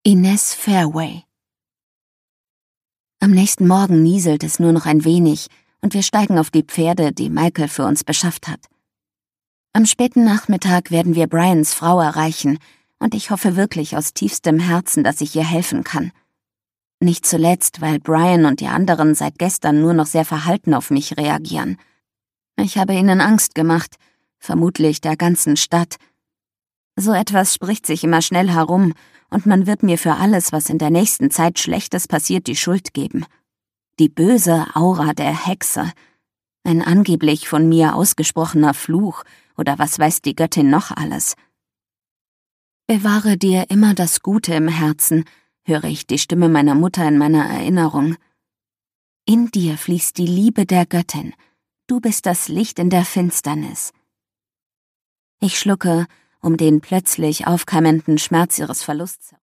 Ines Fairway. Am nächsten Morgen nieselt es nur noch ein wenig und wir steigen auf die Pferde, die Michael für uns beschafft hat. Am späten Nachmittag werden wir Brians Frau erreichen und ich hoffe wirklich aus tiefstem Herzen, dass ich ihr helfen kann. Nicht zuletzt, weil Brian und die anderen seit gestern nur noch sehr verhalten auf mich reagieren. Ich habe ihnen Angst gemacht, vermutlich der ganzen Stadt. So etwas spricht sich immer schnell herum und man wird mir für alles, was in der nächsten Zeit Schlechtes passiert, die Schuld geben. Die böse Aura der Hexe. Ein angeblich von mir ausgesprochener Fluch oder was weiß die Göttin noch alles. Bewahre dir immer das Gute im Herzen, höre ich die Stimme meiner Mutter in meiner Erinnerung. In dir fließt die Liebe der Göttin. Du bist das Licht in der Finsternis. Ich schlucke, um den plötzlich aufkeimenden Schmerz ihres Verlusts